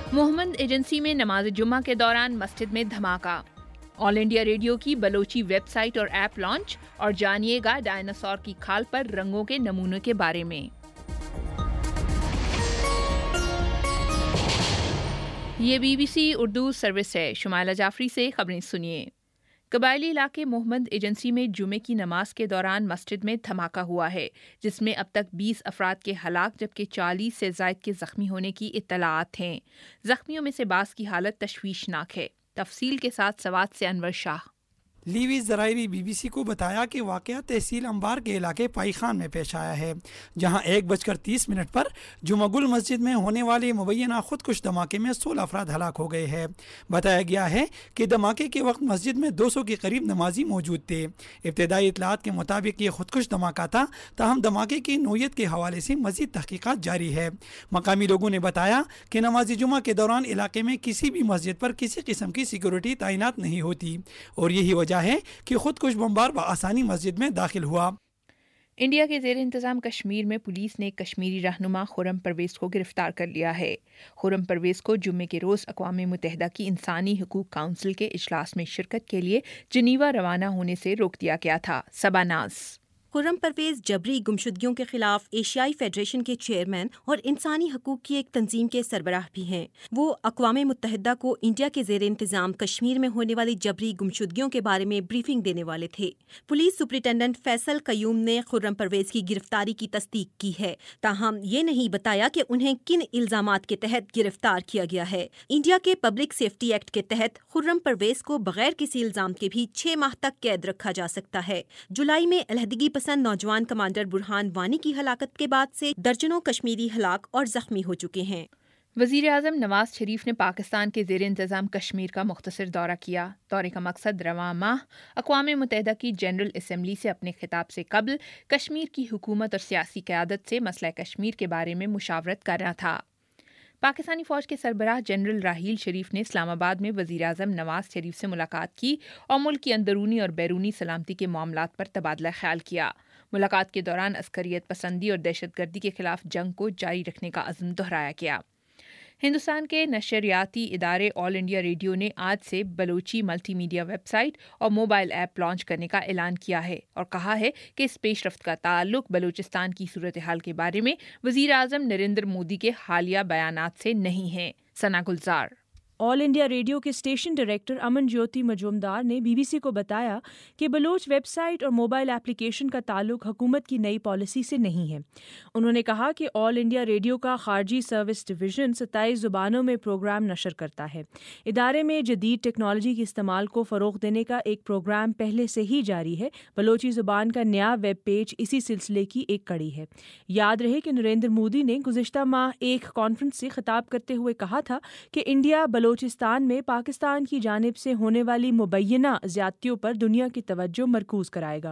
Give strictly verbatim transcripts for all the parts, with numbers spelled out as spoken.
Mohammad agency में नमाज जुम्मा के दौरान मस्जिद में धमाका। ऑल इंडिया रेडियो की बलोची वेबसाइट और ऐप लॉन्च, और जानिएगा डायनासोर की खाल पर रंगों के नमूने के बारे में। ये बीबीसी उर्दू सर्विस है। शुमाइला जाफरी से खबरें सुनिए। कबायली इलाके मोहम्मद एजेंसी में जुमे की नमाज के दौरान मस्जिद में धमाका हुआ है, जिसमें अब तक बीस अफराद के हलाक जबकि चालीस से ज़ायद के ज़ख्मी होने की इत्तलाआत हैं। ज़ख्मियों में से बास की हालत तशवीशनाक है। तफसील के साथ सवात से अनवर शाह। लीवी ज़राइरी बीबीसी को बताया कि वाक़या तहसील अंबार के इलाके पाई खान में पेश आया है, जहां एक बजकर तीस मिनट पर जुमागुल मस्जिद में होने वाले मुबैना खुदकुश धमाके में सोलह अफराद हलाक हो गए हैं। बताया गया है कि धमाके के वक्त मस्जिद में दो सौ के करीब नमाजी मौजूद थे। इब्तदाई इतलात के मुताबिक ये खुदकुश धमाका था, ताहम धमाके की नोयत के हवाले से मज़ीद तहकीकात जारी है। मकामी लोगों ने बताया कि नमाज जुमा के दौरान इलाके में किसी भी मस्जिद पर किसी किस्म की सिक्योरिटी तैनात नहीं होती, और यही वजह है कि खुदकुश बमबार बआसानी मस्जिद में दाखिल हुआ। इंडिया के ज़ेर इंतज़ाम कश्मीर में पुलिस ने कश्मीरी रहनुमा खुर्रम परवेज़ को गिरफ्तार कर लिया है। खुर्रम परवेज़ को जुम्मे के रोज़ अक़वाम मुत्तहिदा की इंसानी हुकूक काउंसिल के इजलास में शिरकत के लिए जिनीवा रवाना होने से रोक दिया गया था। सबानाज़। खुर्रम परवेज़ जबरी गुमशुदगियों के खिलाफ एशियाई फेडरेशन के चेयरमैन और इंसानी हकूक की एक तंजीम के सरबराह भी हैं। वो अक़वाम मुत्तहिदा को इंडिया के ज़ेर इंतज़ाम कश्मीर में होने वाली जबरी गुमशुदगियों के बारे में ब्रीफिंग देने वाले थे। पुलिस सुपरिटेंडेंट फैसल कयूम ने खुर्रम परवेज़ की गिरफ्तारी की तस्दीक की है, ताहम ये नहीं बताया कि उन्हें किन इल्ज़ामात के तहत गिरफ्तार किया गया है। इंडिया के पब्लिक सेफ्टी एक्ट के तहत खुर्रम परवेज़ को बगैर किसी इल्ज़ाम के भी छः माह तक कैद रखा जा सकता है। जुलाई में अलहदगी पसंद नौजवान कमांडर बुरहान वानी की हलाकत के बाद से दर्जनों कश्मीरी हलाक और जख्मी हो चुके हैं। वज़ीर आज़म नवाज शरीफ ने पाकिस्तान के ज़ेर इंतज़ाम कश्मीर का मुख्तसर दौरा किया। दौरे का मकसद रवां माह अक़वाम मुत्तहिदा की जनरल असम्बली से अपने खिताब से कबल कश्मीर की हुकूमत और सियासी क़यादत से मसला कश्मीर के बारे में मुशावरत करना था। पाकिस्तानी फ़ौज के सरबराह जनरल राहील शरीफ ने इस्लामाबाद में वज़ीर आज़म नवाज शरीफ से मुलाकात की और मुल्क की अंदरूनी और बैरूनी सलामती के मामलात पर तबादला ख्याल किया। मुलाकात के दौरान अस्करियत पसंदी और दहशतगर्दी के खिलाफ जंग को जारी रखने का अज़्म दोहराया गया। हिंदुस्तान के नशरियाती इदारे ऑल इंडिया रेडियो ने आज से बलोची मल्टी मीडिया वेबसाइट और मोबाइल ऐप लॉन्च करने का ऐलान किया है और कहा है कि इस पेशरफ्त का ताल्लुक बलूचिस्तान की सूरत हाल के बारे में वज़ीर आज़म नरेंद्र मोदी के हालिया बयानात से नहीं है। Sana Gulzar. All India radio के स्टेशन डायरेक्टर अमन ज्योति मजूमदार ने बीबीसी को बताया कि बलोच वेबसाइट और मोबाइल एप्लीकेशन का ताल्लुक हुकूमत की नई पॉलिसी से नहीं है। उन्होंने कहा कि ऑल इंडिया रेडियो का खारजी सर्विस डिवीज़न सत्ताईस ज़ुबानों में प्रोग्राम नशर करता है। इदारे में जदीद टेक्नोलॉजी के इस्तेमाल को फ़रोग़ देने का एक प्रोग्राम पहले से ही जारी है। बलोची ज़ुबान का नया वेब पेज इसी सिलसिले की एक कड़ी है। याद रहे कि नरेंद्र मोदी ने गुज़िश्ता माह एक कॉन्फ्रेंस से खिताब करते हुए कहा था कि इंडिया बलोचिस्तान में पाकिस्तान की जानिब से होने वाली मुबैना ज़्यादतियों पर दुनिया की तवज्जो मरकूज़ कराएगा।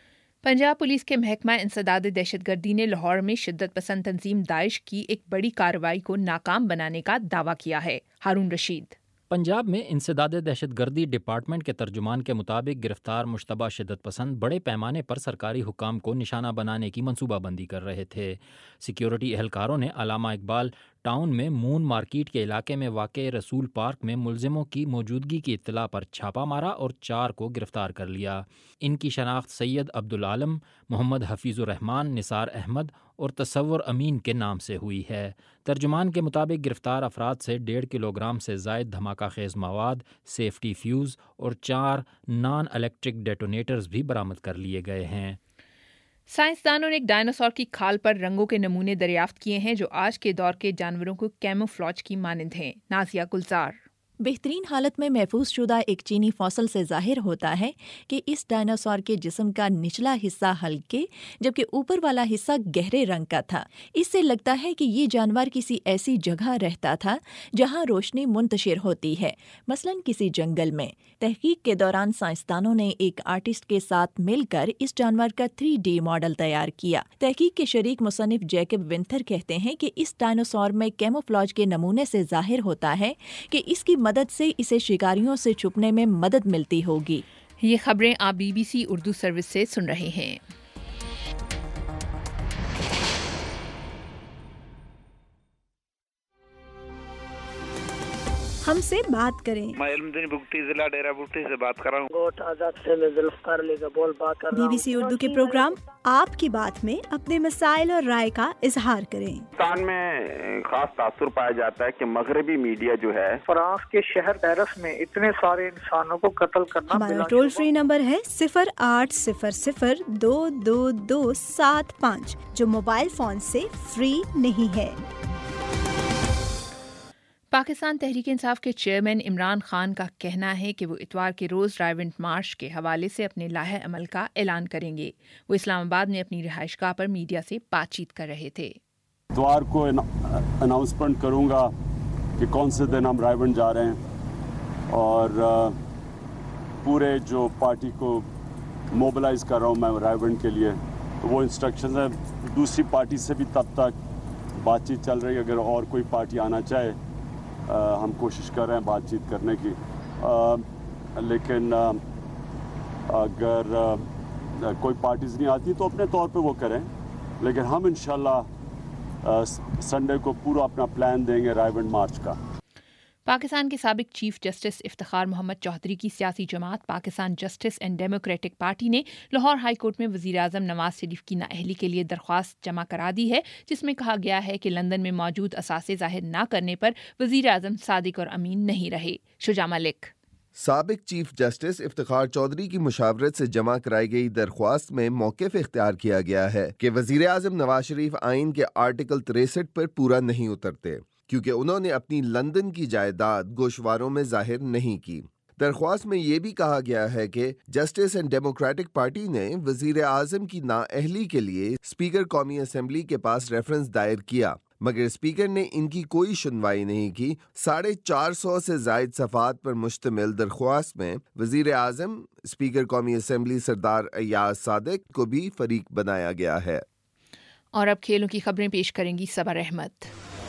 पंजाब पुलिस के महकमा इंसदाद दहशतगर्दी ने लाहौर में शिद्दत पसंद तंजीम दाइश की एक बड़ी कार्रवाई को नाकाम बनाने का दावा किया है। हारून रशीद। पंजाब में इंसदाद दहशतगर्दी डिपार्टमेंट के तर्जुमान के मुताबिक गिरफ्तार मुश्तबा शिद्दत पसंद बड़े पैमाने पर सरकारी हुकाम को निशाना बनाने की मनसूबाबंदी कर रहे थे। सिक्योरिटी एहलकारों ने अलामा इकबाल टाउन में मून मार्केट के इलाके में वाक़े रसूल पार्क में मुलजिमों की मौजूदगी की इत्तला पर छापा मारा और चार को गिरफ्तार कर लिया। इनकी शनाख्त सैयद अब्दुल आलम, मोहम्मद हफीज़ुर रहमान, निसार अहमद और तसव्वुर अमीन के नाम से हुई है। तर्जुमान के मुताबिक गिरफ्तार अफराद से डेढ़ किलोग्राम से ज़ायद धमाका खेज़ मवाद, सेफ्टी फ्यूज़ और चार नॉन इलेक्ट्रिक डेटोनेटर्स भी बरामद कर लिए गए हैं। साइंसदानों ने एक डायनासोर की खाल पर रंगों के नमूने दरियाफ्त किए हैं जो आज के दौर के जानवरों को कैमोफ्लॉज की मानंद हैं। नाजिया गुलजार। बेहतरीन हालत में महफूज शुदा एक चीनी फॉसल से जाहिर होता है कि इस डायनासोर के जिस्म का निचला हिस्सा हल्के जबकि ऊपर वाला हिस्सा गहरे रंग का था। इससे लगता है कि ये जानवर किसी ऐसी जगह रहता था जहां रोशनी मुंतशिर होती है, मसलन किसी जंगल में। तहकीक के दौरान साइंसदानों ने एक आर्टिस्ट के साथ मिलकर इस जानवर का थ्री डी मॉडल तैयार किया। तहकीक के शरीक मुसन्निफ जैकब विंथर कहते हैं कि इस डायनासोर में कैमोफ्लॉज के नमूने से जाहिर होता है कि इसकी मदद से इसे शिकारियों से छुपने में मदद मिलती होगी। ये खबरें आप बीबीसी उर्दू सर्विस से सुन रहे हैं। ہم سے بات کریں۔ میں علمدین بگٹی ضلع ڈیرہ بگٹی سے بات کر رہا ہوں۔ گوٹ آزاد سے میں ذوالفقار علی کا بول بات کر رہا ہوں۔ بی بی سی اردو کے پروگرام آپ کی بات میں اپنے مسائل اور رائے کا اظہار کریں۔ پاکستان میں خاص تاثر پایا جاتا ہے کہ مغربی میڈیا جو ہے فرانس کے شہر پیرس میں اتنے سارے انسانوں کو قتل کرنا۔ ہمارا ٹول فری نمبر ہے صفر آٹھ صفر صفر دو دو دو سات پانچ جو موبائل فون سے فری نہیں ہے۔ پاکستان تحریک انصاف کے چیئرمین عمران خان کا کہنا ہے کہ وہ اتوار کے روز ڈرائیونٹ مارچ کے حوالے سے اپنے لائحہ عمل کا اعلان کریں گے۔ وہ اسلام آباد میں اپنی رہائش گاہ پر میڈیا سے بات چیت کر رہے تھے۔ اتوار کو اناؤنسمنٹ کروں گا کہ کون سے دن ہم رائیونٹ جا رہے ہیں، اور پورے جو پارٹی کو موبلائز کر رہا ہوں میں رائیونٹ کے لیے، تو وہ انسٹرکشنز ہیں۔ دوسری پارٹی سے بھی تب تک بات چیت چل رہی ہے، اگر اور کوئی پارٹی آنا چاہے ہم کوشش کر رہے ہیں بات چیت کرنے کی، لیکن اگر کوئی پارٹیز نہیں آتی تو اپنے طور پہ وہ کریں، لیکن ہم انشاءاللہ سنڈے کو پورا اپنا پلان دیں گے رائیونٹ مارچ کا۔ پاکستان کے سابق چیف جسٹس افتخار محمد چودھری کی سیاسی جماعت Pakistan justice and democratic party نے لاہور ہائی کورٹ میں وزیر اعظم نواز شریف کی نااہلی کے لیے درخواست جمع کرا دی ہے، جس میں کہا گیا ہے کہ لندن میں موجود اثاثے ظاہر نہ کرنے پر وزیر اعظم صادق اور امین نہیں رہے۔ شجاع ملک۔ سابق چیف جسٹس افتخار چودھری کی مشاورت سے جمع کرائی گئی درخواست میں موقف اختیار کیا گیا ہے کہ وزیر اعظم نواز شریف آئین کے آرٹیکل تریسٹھ پر پورا نہیں اترتے، کیونکہ انہوں نے اپنی لندن کی جائیداد گوشواروں میں ظاہر نہیں کی۔ درخواست میں یہ بھی کہا گیا ہے کہ جسٹس اینڈ ڈیموکریٹک پارٹی نے وزیر اعظم کی نااہلی کے لیے اسپیکر قومی اسمبلی کے پاس ریفرنس دائر کیا، مگر اسپیکر نے ان کی کوئی سنوائی نہیں کی۔ ساڑھے چار سو سے زائد صفحات پر مشتمل درخواست میں وزیر اعظم، اسپیکر قومی اسمبلی سردار ایاز صادق کو بھی فریق بنایا گیا ہے۔ اور اب کھیلوں کی خبریں پیش کریں گی صبر احمد۔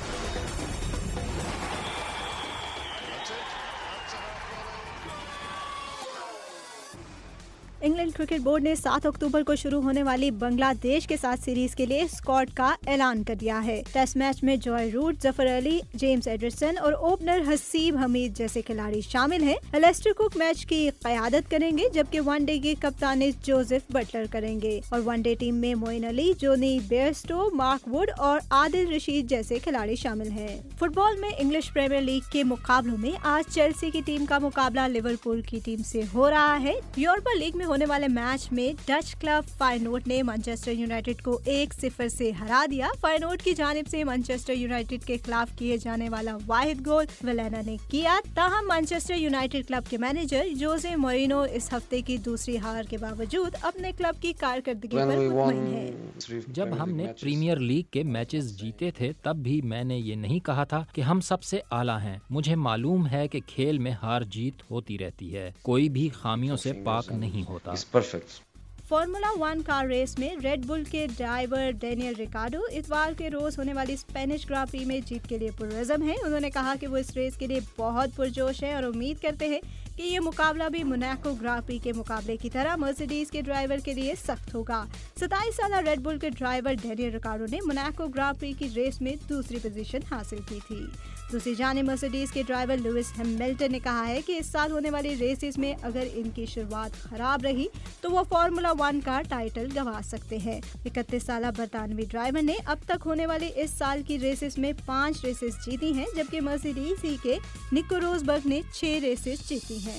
انگلینڈ کرکٹ بورڈ نے سات اکتوبر کو شروع ہونے والی بنگلہ دیش کے ساتھ سیریز کے لیے اسکواڈ کا اعلان کر دیا ہے۔ ٹیسٹ میچ میں Joe Root, Zafar Ali, James Anderson اور اوپنر حسیب حمید جیسے کھلاڑی شامل ہیں۔ الیسٹر کوک میچ کی قیادت کریں گے، جبکہ ون ڈے کی کپتانی جوزف بٹلر کریں گے، اور ون ڈے ٹیم میں Moeen Ali, Jonny Bairstow, Mark Wood اور عادل رشید جیسے کھلاڑی شامل ہیں۔ فٹ بال میں انگلش پریمیئر لیگ کے مقابلوں میں آج چیلسی کی ٹیم کا مقابلہ لیورپول کی ٹیم سے ہو رہا ہے۔ یورپا لیگ میں ہونے والے میچ میں ڈچ کلب فائنورڈ نے مانچسٹر یونائیٹڈ کو ایک صفر سے ہرا دیا۔ فائنورڈ کی جانب سے مانچسٹر یونائیٹڈ کے خلاف کیے جانے والا واحد گول ولینا نے کیا، تاہم مانچسٹر یونائیٹڈ کلب کے مینیجر جوزے مورینو اس ہفتے کی دوسری ہار کے باوجود اپنے کلب کی کارکردگی پر مطمئن ہے۔ جب ہم نے پریمیئر لیگ کے میچز جیتے تھے تب بھی میں نے یہ نہیں کہا تھا کہ ہم سب سے اعلیٰ ہیں۔ مجھے معلوم ہے کہ کھیل میں ہار جیت ہوتی رہتی ہے، کوئی بھی خامیوں سے پاک نہیں ہوتا۔ فارمولا ون کار ریس میں ریڈ بل کے ڈرائیور ڈینیل ریکارڈو اتوار کے روز ہونے والی اسپینش گراں پری میں جیت کے لیے پرعزم ہیں۔ انہوں نے کہا کہ وہ اس ریس کے لیے بہت پرجوش ہیں اور امید کرتے ہیں کہ یہ مقابلہ بھی موناکو گراں پری کے مقابلے کی طرح مرسیڈیز کے ڈرائیور کے لیے سخت ہوگا۔ ستائیس سالہ ریڈ بل کے ڈرائیور ڈینیل ریکارڈو نے موناکو گراں پری کی ریس میں دوسری پوزیشن حاصل کی تھی۔ دوسری جانب مرسیڈیز کے ڈرائیور لوئس ہیملٹن نے کہا ہے کہ اس سال ہونے والی ریسز میں اگر ان کی شروعات خراب رہی تو وہ فارمولا ون کا ٹائٹل گنوا سکتے ہیں۔ اکتیس سالہ برطانوی ڈرائیور نے اب تک ہونے والی اس سال کی ریسز میں پانچ ریسز جیتی ہیں، جبکہ مرسیڈیز ہی کے نکو روزبرگ نے چھ ریسز جیتی ہیں۔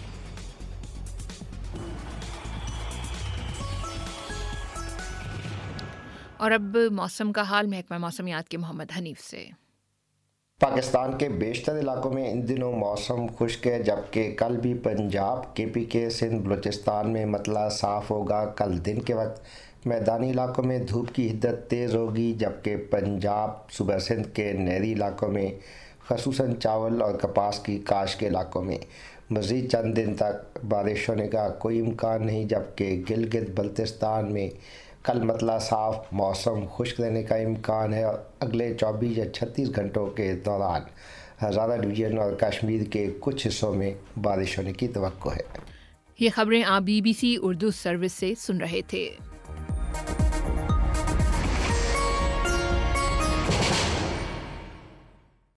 اور اب موسم کا حال محکمہ موسمیات کے محمد حنیف سے۔ پاکستان کے بیشتر علاقوں میں ان دنوں موسم خشک ہے، جبکہ کل بھی پنجاب، کے پی کے، سندھ، بلوچستان میں مطلع صاف ہوگا۔ کل دن کے وقت میدانی علاقوں میں دھوپ کی حدت تیز ہوگی، جبکہ پنجاب، صوبہ سندھ کے نہری علاقوں میں خصوصاً چاول اور کپاس کی کاشت کے علاقوں میں مزید چند دن تک بارش ہونے کا کوئی امکان نہیں، جبکہ گلگت بلتستان میں کل مطلع صاف موسم خشک رہنے کا امکان ہے اور اگلے چوبیس یا چھتیس گھنٹوں کے دوران ہزارہ ڈویژن اور کشمیر کے کچھ حصوں میں بارش ہونے کی توقع ہے۔ یہ خبریں آپ B B C Urdu service سے سن رہے تھے۔